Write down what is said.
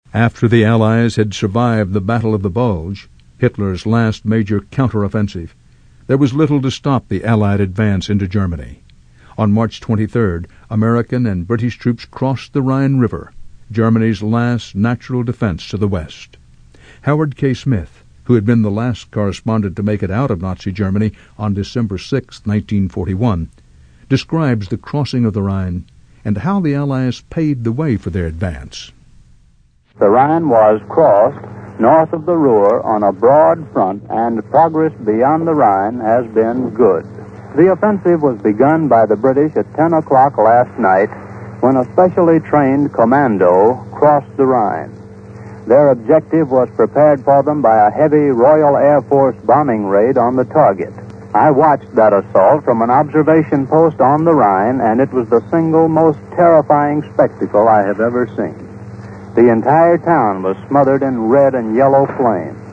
After the Allies had survived the Battle of the Bulge, Hitler's last major counteroffensive, there was little to stop the Allied advance into Germany. On March 23rd, American and British troops crossed the Rhine River, Germany's last natural defense to the west. Howard K. Smith, who had been the last correspondent to make it out of Nazi Germany on December 6, 1941, describes the crossing of the Rhine and how the Allies paved the way for their advance. The Rhine was crossed north of the Ruhr on a broad front, and progress beyond the Rhine has been good. The offensive was begun by the British at 10 o'clock last night when a specially trained commando crossed the Rhine. Their objective was prepared for them by a heavy Royal Air Force bombing raid on the target. I watched that assault from an observation post on the Rhine, and it was the single most terrifying spectacle I have ever seen. The entire town was smothered in red and yellow flames.